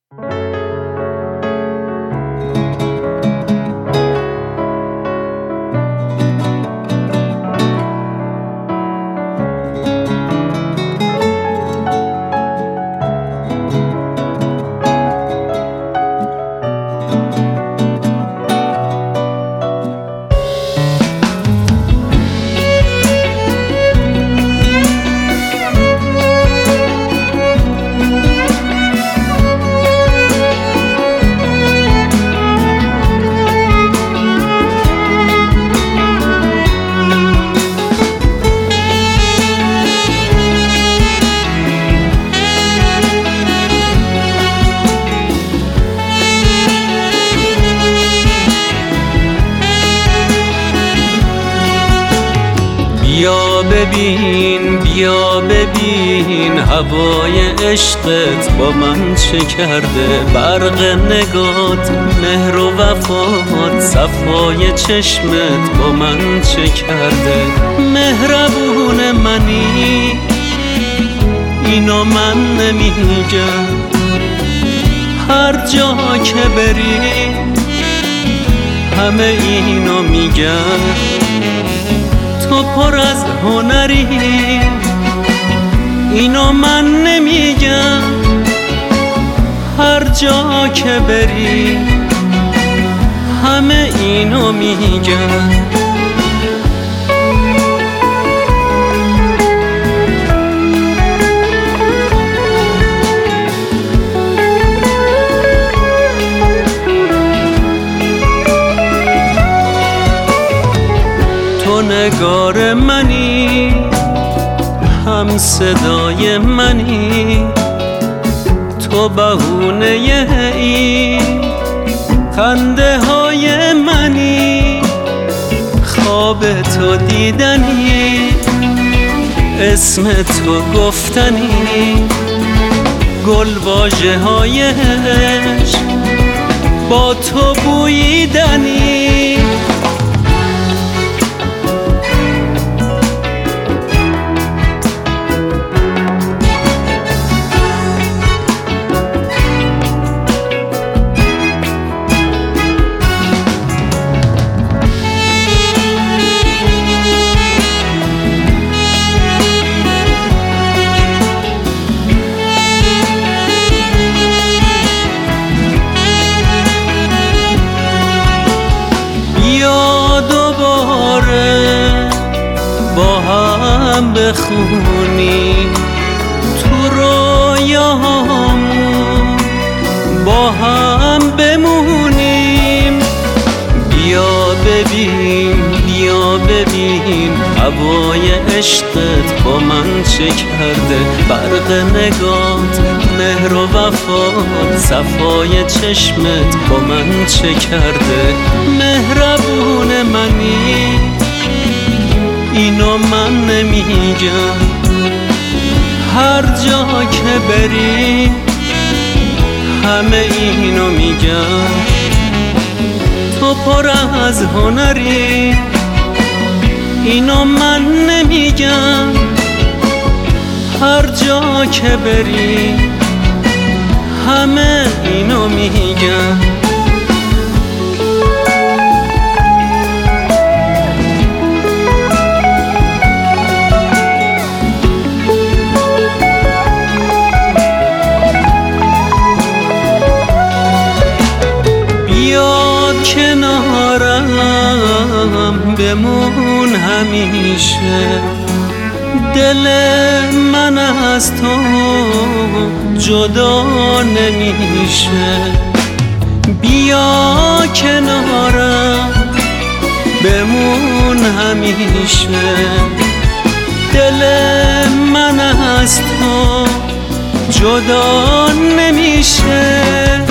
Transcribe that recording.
بیا ببین هوای عشقت با من چه کرده. برق نگات، مهر و وفات، صفای چشمت با من چه کرده. مهربون منی، اینو من نمیگم، هر جا که بری همه اینو میگن. تو پر از هنری، اینو من نمیگم، هر جا که بری همه اینو میگن. تو نگار منی، هم صدای منی، تو بهونه این خنده های منی. خواب تو دیدنی، اسم تو گفتنی، گل واژه های عشق با تو بویدنی. با هم بخونیم تو رویاهامون، با هم بمونیم. بیا ببین هوای عشقت با من چه کرده. برق نگات، مهر و وفات، صفای چشمت با من چه کرده. مهربون منی، اینو من نمیگم، هر جا که بری همه اینو میگن. تو پر از هنری، اینو من نمیگم، هر جا که بری همه اینو میگن. کنارم بمون همیشه، دل من از تو جدا نمیشه. بیا کنارم بمون همیشه، دل من از تو جدا نمیشه.